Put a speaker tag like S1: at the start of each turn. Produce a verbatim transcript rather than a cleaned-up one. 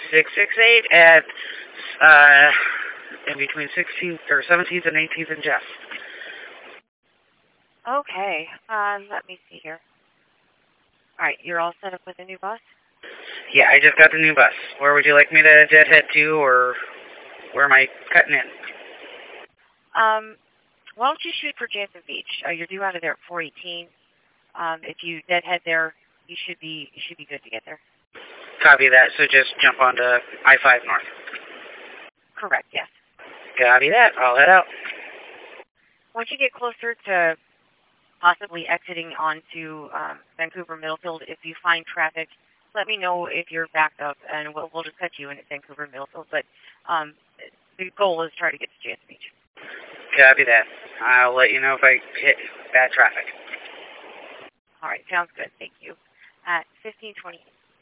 S1: six six eight at, uh, in between sixteenth or seventeenth and eighteenth and Jeff.
S2: Okay, uh, let me see here. All right, you're all set up with a new bus?
S1: Yeah, I just got the new bus. Where would you like me to deadhead to, or where am I cutting in?
S2: Um, why don't you shoot for Jansen Beach? Uh, you're due out of there at four eighteen. Um, if you deadhead there, you should be you should be good to get there.
S1: Copy that. So just jump onto I five North.
S2: Correct. Yes.
S1: Copy that. I'll head out.
S2: Once you get closer to possibly exiting onto um, Vancouver Middlefield, if you find traffic, let me know if you're backed up, and we'll we'll just cut you in at Vancouver Middlefield. But um, the goal is try to get to Jansen Beach.
S1: Copy that. I'll let you know if I hit bad traffic.
S2: All right. Sounds good. Thank you. At fifteen twenty.